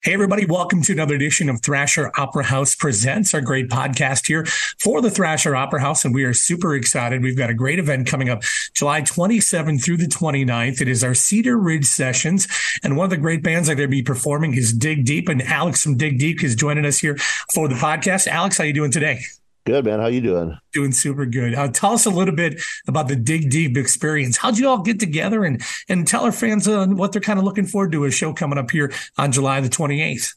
Hey, everybody, welcome to another edition of Thrasher Opera House Presents, our great podcast here for the Thrasher Opera House. And we are super excited. We've got a great event coming up July 27th through the 29th. It is our Cedar Ridge Sessions. And one of the great bands that are going to be performing is Dig Deep. And Alex from Dig Deep is joining us here for the podcast. Alex, how you doing today? Good, man. How you doing? Doing super good. Tell us a little bit about the Dig Deep experience. How'd you all get together and tell our fans what they're kind of looking forward to a show coming up here on July the 28th?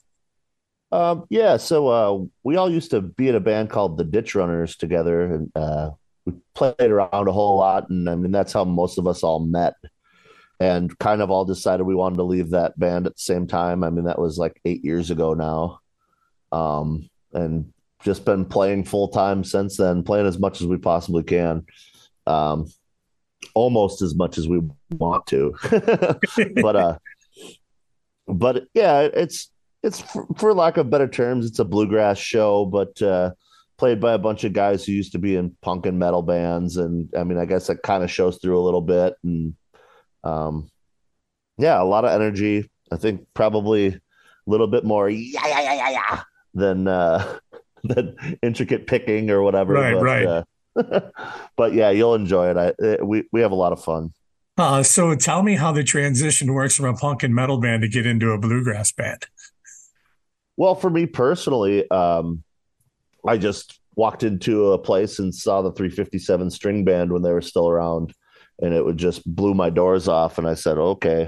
We all used to be in a band called the Ditch Runners together, and we played around a whole lot. And I mean, that's how most of us all met and kind of all decided we wanted to leave that band at the same time. I mean, that was like 8 years ago now. And just been playing full time since then, playing as much as we possibly can. Um, Almost as much as we want to. but but yeah, it's for lack of better terms, it's a bluegrass show, but played by a bunch of guys who used to be in punk and metal bands, and I mean, I guess that kind of shows through a little bit, and um, yeah, a lot of energy. I think probably a little bit more than than intricate picking or whatever, Right, right. but yeah, you'll enjoy it. We have a lot of fun. So tell me how the transition works from a punk and metal band to get into a bluegrass band. Well, for me personally, I just walked into a place and saw the 357 string band when they were still around, and it would just blew my doors off. And I said, okay,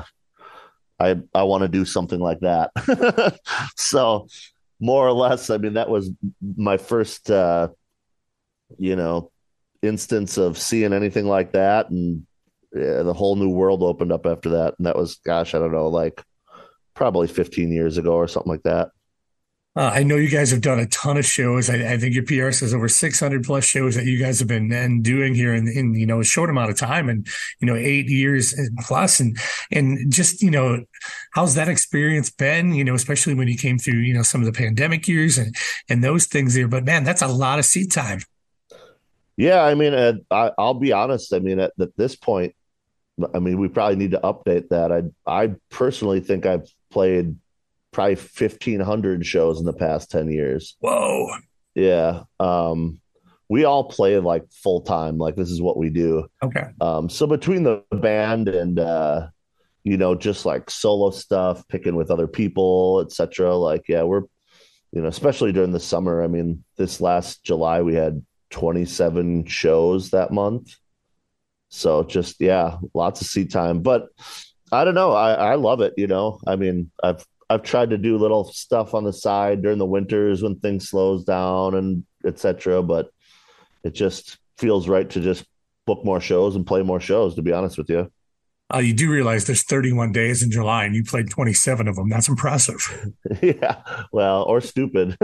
I want to do something like that. So more or less, I mean, that was my first, you know, instance of seeing anything like that. And yeah, the whole new world opened up after that. And that was, gosh, I don't know, like probably 15 years ago or something like that. I know you guys have done a ton of shows. I think your PR says over 600 plus shows that you guys have been and doing here in a short amount of time and 8 years plus and just how's that experience been? Especially when you came through some of the pandemic years and those things there. But man, that's a lot of seat time. Yeah, I mean, I'll be honest. I mean, at this point, I mean, we probably need to update that. I personally think I've played probably 1,500 shows in the past 10 years. Whoa. Yeah. We all play like full time, like this is what we do. Okay. So between the band and just like solo stuff, picking with other people, etc. Like, yeah, we're especially during the summer. I mean, this last July we had 27 shows that month. So just yeah, lots of seat time. But I don't know. I love it, I mean, I've tried to do little stuff on the side during the winters when things slows down and etc. But it just feels right to just book more shows and play more shows, to be honest with you. You do realize there's 31 days in July and you played 27 of them. That's impressive. Yeah. Well, or stupid.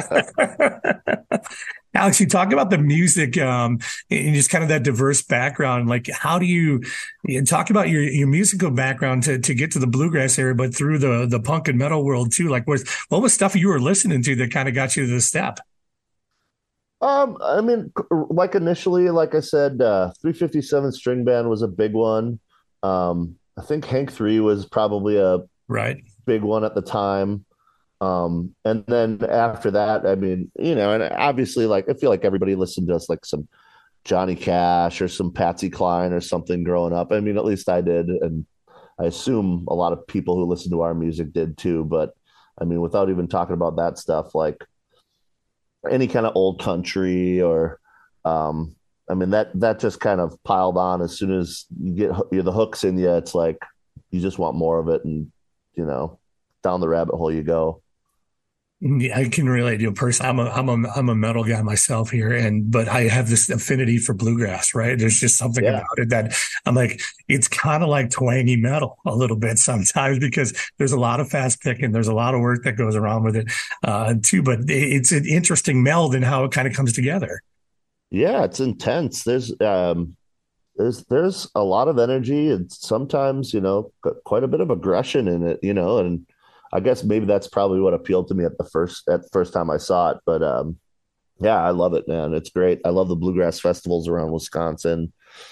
Alex, you talk about the music and just kind of that diverse background. Like, how do you talk about your musical background to get to the bluegrass area, but through the punk and metal world too? Like, what was stuff you were listening to that kind of got you to the step? I mean, like initially, like I said, 357 string band was a big one. I think Hank 3 was probably a Right. big one at the time. And then after that, I mean, and obviously, like I feel like everybody listened to us like some Johnny Cash or some Patsy Cline or something growing up. I mean, at least I did, and I assume a lot of people who listen to our music did too. But I mean, without even talking about that stuff, like any kind of old country or, I mean, that just kind of piled on as soon as you get the hooks in you. It's like you just want more of it, and you know, down the rabbit hole you go. Yeah, I can relate to a person. I'm a metal guy myself here, but I have this affinity for bluegrass. Right? There's just something Yeah. about it that I'm like. It's kind of like twangy metal a little bit sometimes because there's a lot of fast picking. There's a lot of work that goes around with it too. But it's an interesting meld in how it kind of comes together. Yeah, it's intense. There's a lot of energy and sometimes, quite a bit of aggression in it, and I guess maybe that's probably what appealed to me at the first time I saw it. But yeah, I love it, man. It's great. I love the bluegrass festivals around Wisconsin.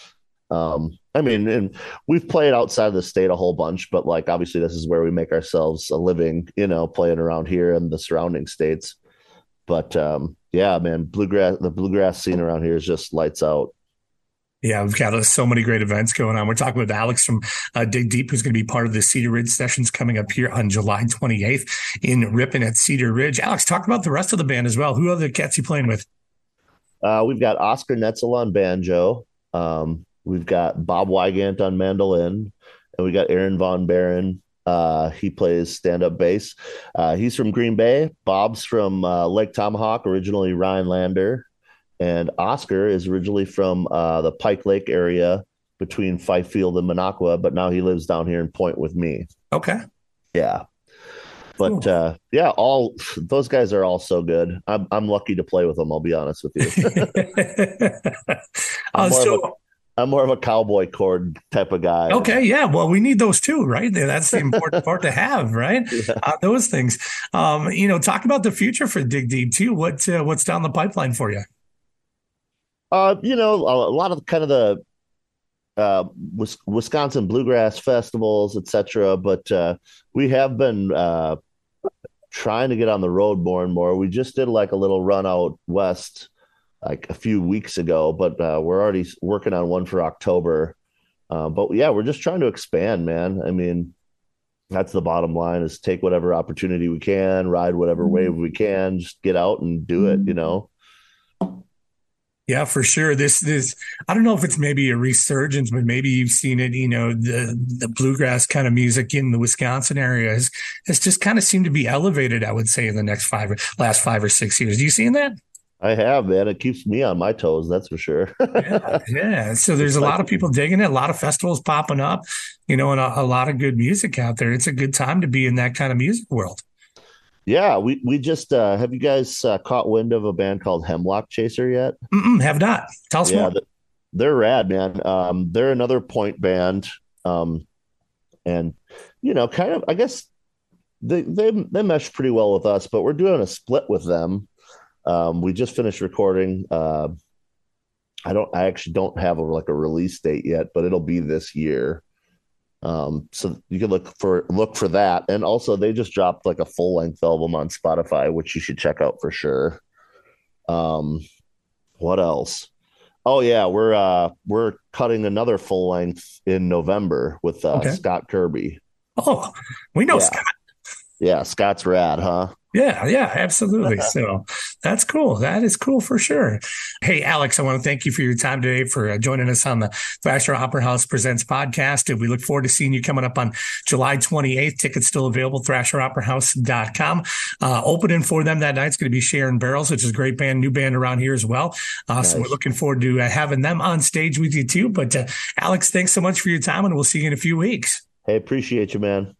I mean, and we've played outside of the state a whole bunch, but like obviously this is where we make ourselves a living, playing around here in the surrounding states. But yeah, man, the bluegrass scene around here is just lights out. Yeah, we've got so many great events going on. We're talking with Alex from Dig Deep, who's going to be part of the Cedar Ridge sessions coming up here on July 28th in Ripon at Cedar Ridge. Alex, talk about the rest of the band as well. Who are the cats you playing with? We've got Oscar Netzel on banjo. We've got Bob Wygant on mandolin, and we got Aaron Von Baron. He plays stand-up bass. He's from Green Bay. Bob's from Lake Tomahawk, originally Rhinelander. And Oscar is originally from the Pike Lake area between Fifield and Minocqua, but now he lives down here in Point with me. Okay. Yeah. But yeah, all those guys are all so good. I'm lucky to play with them. I'll be honest with you. I'm more of a cowboy chord type of guy. Okay, yeah. Well, we need those too, right? That's the important part to have, right? Yeah. Those things. Talk about the future for Dig Deep too. What's down the pipeline for you? A lot of kind of the Wisconsin bluegrass festivals, etc. But we have been trying to get on the road more and more. We just did like a little run out west like a few weeks ago, but we're already working on one for October. But yeah, we're just trying to expand, man. I mean, that's the bottom line: is take whatever opportunity we can, ride whatever wave we can, just get out and do it. Yeah, for sure. This I don't know if it's maybe a resurgence, but maybe you've seen it, the bluegrass kind of music in the Wisconsin area has just kind of seemed to be elevated, I would say, in the last 5 or 6 years. Do you seen that? I have, man. It keeps me on my toes, that's for sure. Yeah. So there's a lot of people digging it, a lot of festivals popping up, and a lot of good music out there. It's a good time to be in that kind of music world. Yeah, we just have you guys caught wind of a band called Hemlock Chaser yet? Have not. Tell us more. They're rad, man. They're another point band, and kind of I guess they mesh pretty well with us, but we're doing a split with them. We just finished recording. I actually don't have a release date yet, but it'll be this year. So you can look for that. And also they just dropped like a full length album on Spotify, which you should check out for sure. What else? Oh yeah, we're cutting another full length in November with Scott Kirby. Oh, we know Scott. Yeah, Scott's rad, huh? Yeah, absolutely. So that's cool. That is cool for sure. Hey, Alex, I want to thank you for your time today, for joining us on the Thrasher Opera House Presents podcast. And we look forward to seeing you coming up on July 28th. Tickets still available, thrasheroperahouse.com. Opening for them that night is going to be Sharon Barrels, which is a great band, new band around here as well. Nice. So we're looking forward to having them on stage with you too. But Alex, thanks so much for your time, and we'll see you in a few weeks. Hey, appreciate you, man.